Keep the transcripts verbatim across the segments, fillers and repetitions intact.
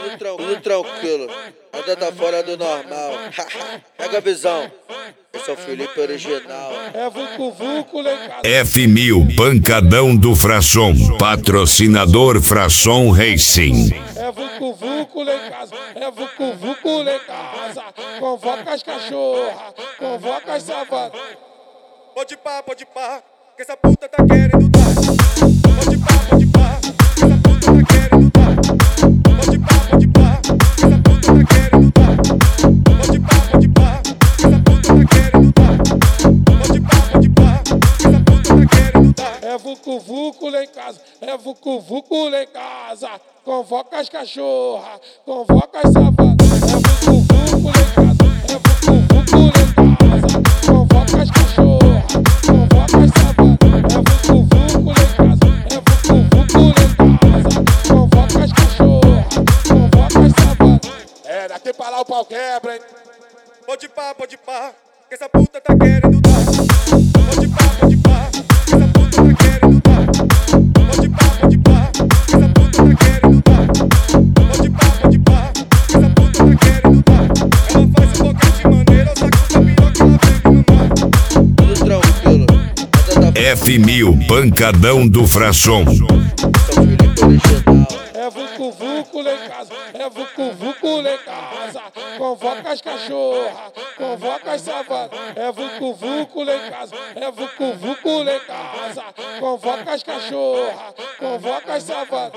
Tudo, tran tudo tranquilo, nada tá fora do normal. Pega a visão, esse é o Felipe original. É Vucu Vucu lá em casa. F mil Pancadão do Frasson, patrocinador Frasson Racing. É Vucu Vucu lá em casa. É Vucu Vucu lá em casa. Convoca as cachorras, convoca as savanas. Pode pá, pode pá, que essa puta tá querendo dar. Pode pá, pode pá, que essa puta tá querendo dar. Pode pá, pode pá, que essa puta tá querendo dar. Pode pá, pode pá, que essa puta tá querendo dar. Pode pá, pode pá, que essa puta tá querendo dar. É Vucu Vucu lá em casa. É Vucu Vucu lá em casa. Convoca as cachorras, convoca as savanas. É Vucu Vucu lá em casa. É Vucu Vucu lá em casa. Convoca as cachorras, convoca as savanas. É Vucu Vucu lá em casa. É Vucu Vucu lá em casa. Convoca as cachorras, convoca as savanas. É, daqui pra lá o pau quebra, hein? Pode pá, pode pá, que essa puta tá querendo dar. Pode pá, pode pá, que essa puta tá querendo dar. Pode pá, pode pá, que essa puta tá querendo dar. Pode pá, pode pá, que essa puta tá querendo dar. Ela faz um boquete maneiro, eu saco da piroca, ela vem me mamar. Tudo tranquilo, nada tá F mil Pancadão do Frasson. esse é o Felipe original. É Vucu Vucu lá em casa, é Vucu Vucu lá em casa. Convoca as cachorras, convoca as savanas. É Vucu Vucu lá em casa, é Vucu Vucu lá em casa. Convoca as cachorras, convoca as savanas.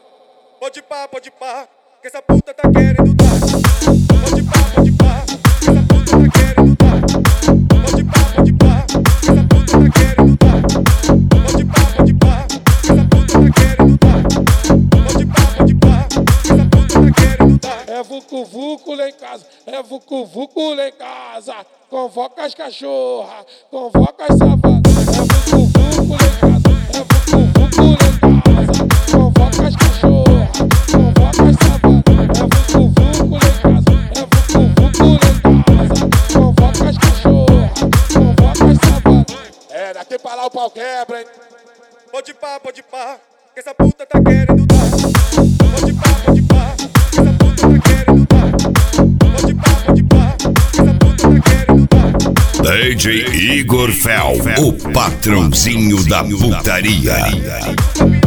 Pode pá, pode pá, que essa puta tá querendo dar. Pode pá, pode pá, que essa puta tá querendo dar. Pode pá, pode pá, que essa puta tá querendo dar. Pode pá, pode pá, que essa puta tá querendo dar. Pode pá, pode pá, que essa puta tá querendo dar. É Vucu Vucu lá em casa, é Vucu Vucu lá em casa. Convoca as cachorras, convoca as savanas. É Vucu Vucu lá em casa, é Vucu Vucu lá em casa. Convoca as cachorras, convoca as savanas. É Vucu Vucu lá em casa, é Vucu Vucu lá em casa. Convoca as cachorras, convoca as savanas. É, daqui pra lá o pau quebra, hein? Pode pá, pode pá, que essa puta tá querendo dar. Pode pá, pode pá, que essa puta tá querendo dar. Pode pá, pode pá, que essa puta tá querendo dar. D J Igor Fel, o patrãozinho da putaria.